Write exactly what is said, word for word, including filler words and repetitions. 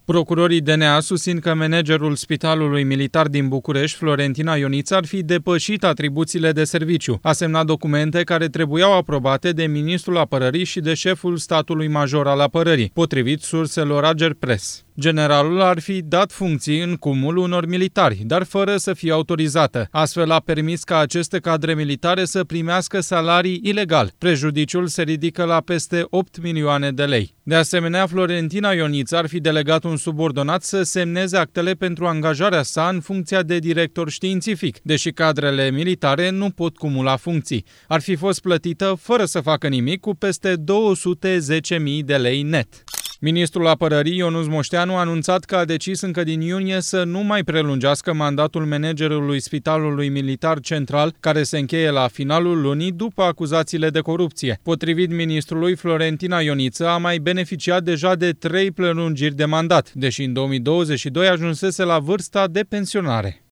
Procurorii D N A susțin că managerul Spitalului Militar din București, Florentina Ioniță, ar fi depășit atribuțiile de serviciu. A semnat documente care trebuiau aprobate de ministrul apărării și de șeful statului major al apărării, potrivit surselor Agerpres. Generalul ar fi dat funcții în cumul unor militari, dar fără să fie autorizată. Astfel a permis ca aceste cadre militare să primească salarii ilegal. Prejudiciul se ridică la peste opt milioane de lei. De asemenea, Florentina Ioniță ar fi delegat un subordonat să semneze actele pentru angajarea sa în funcția de director științific, deși cadrele militare nu pot cumula funcții. Ar fi fost plătită fără să facă nimic cu peste două sute zece mii de lei net. Ministrul Apărării Ionuț Moșteanu a anunțat că a decis încă din iunie să nu mai prelungească mandatul managerului Spitalului Militar Central, care se încheie la finalul lunii după acuzațiile de corupție. Potrivit ministrului, Florentina Ioniță a mai beneficiat deja de trei prelungiri de mandat, deși în două mii douăzeci și doi ajunsese la vârsta de pensionare.